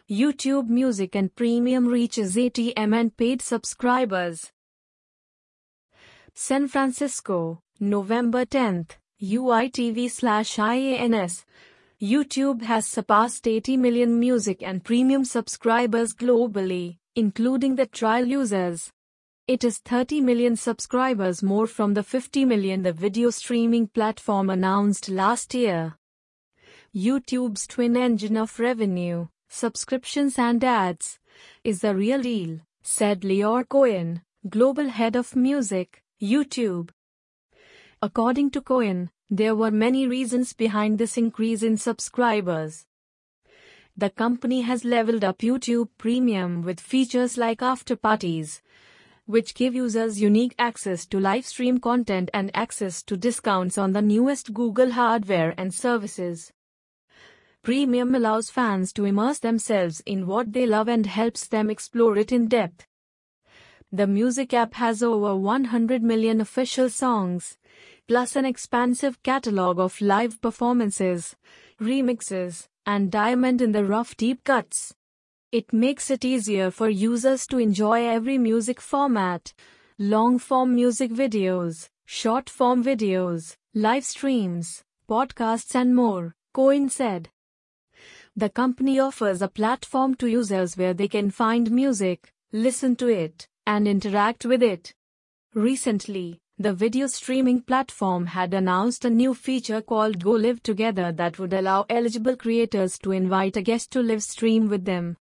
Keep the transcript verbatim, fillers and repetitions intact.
YouTube Music and Premium reaches eighty million paid subscribers. San Francisco, November tenth, U I T V slash I A N S. YouTube has surpassed eighty million music and premium subscribers globally, including the trial users. It is thirty million subscribers more from the fifty million the video streaming platform announced last year. YouTube's twin engine of revenue, subscriptions and ads, is the real deal, said Lior Cohen, global head of music, YouTube. According to Cohen, there were many reasons behind this increase in subscribers. The company has leveled up YouTube Premium with features like After Parties, which give users unique access to live stream content and access to discounts on the newest Google hardware and services. Premium allows fans to immerse themselves in what they love and helps them explore it in depth. The music app has over one hundred million official songs, plus an expansive catalog of live performances, remixes, and diamond in the rough deep cuts. It makes it easier for users to enjoy every music format: long-form music videos, short-form videos, live streams, podcasts and more, Cohen said. The company offers a platform to users where they can find music, listen to it, and interact with it. Recently, the video streaming platform had announced a new feature called Go Live Together that would allow eligible creators to invite a guest to live stream with them.